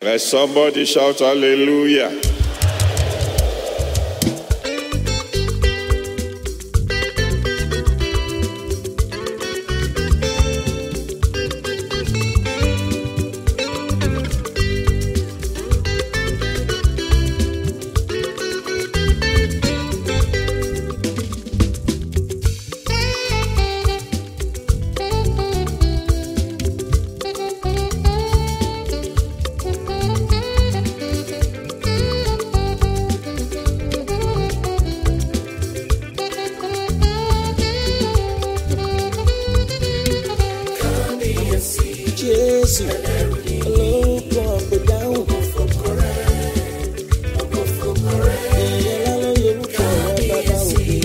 Let somebody shout hallelujah. Jésù olórúkọ àpèdáhùn ìyẹn lálọ́ yorùkọ rẹ bàbá òkè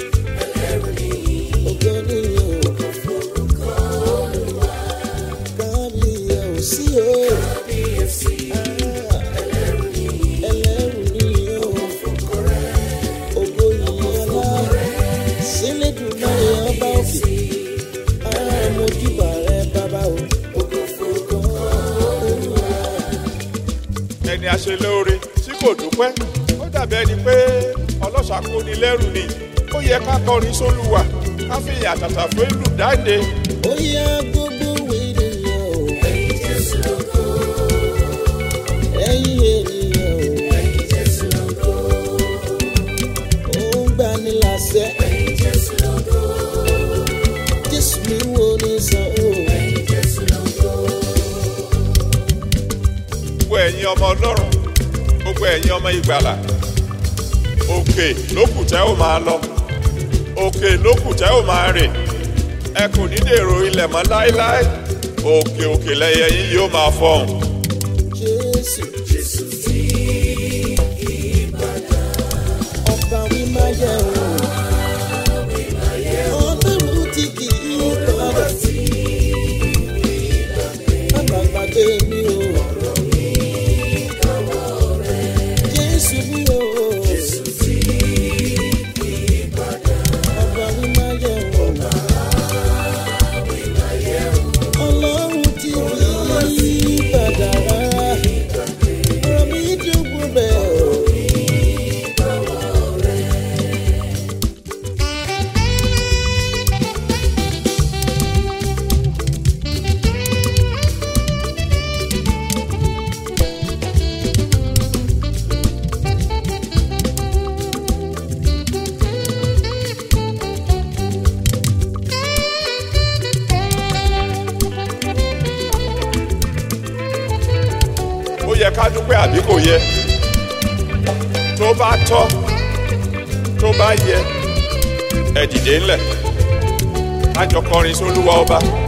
ògo nìyẹn kábíyèsí o ẹlẹ́rù nìyẹn ògo ìyẹn lá sílẹ̀dùnmáyé ọba òkè mojúbà rẹ bàbá o. Ẹni aṣelóore tí kò dúpẹ́ ó dàbí ẹni pé ọlọ́ṣà kó ni lẹ́rù ni. Ó yẹ ká kọrin sólúwa ká fi àtàtà fún ìlú dáde. Ó yá gbogbo wèrè yẹn o. Ẹ̀yin Jésù lógo. Ẹ̀yin ènìyàn o. Ẹ̀yin Jésù lógo. Ó ń gbani láṣẹ. Ẹ̀yin Jésù lógo. Jésù mi wo ni sàn o. Ẹ̀yin Jésù lógo. Gbogbo ẹ̀yin ọmọ Ọlọ́run, gbogbo ẹ̀yin ọmọ ìgbàlà, òkè lókù tẹ́ ò máa lọ, òkè lókù tẹ́ ò máa rìn, ẹ kò ní dèrò ilẹ̀ mọ́ láéláé, òkè òkè lẹ́yẹ yín yóò máa fọhùn. Jésù Jésù tí Ìbàdàn ọba wí máa yẹ o. Ọlọ́run tí kì í padà sí àgbàgbàdé mi o. Jésù mi o. Jésù tí Ìbàdàn ọba wí máa yẹ o. Ọlọ́run tí kì í padà rárá. Ọ̀rọ̀ mi dùn bẹ́ẹ̀ o. Ó yẹ ká dúpẹ́ àbí kò yẹ? Tó bá tọ́, tó bá yẹ, ẹ dìde ńlẹ̀, ká jọ kọrin sólúwa ọba.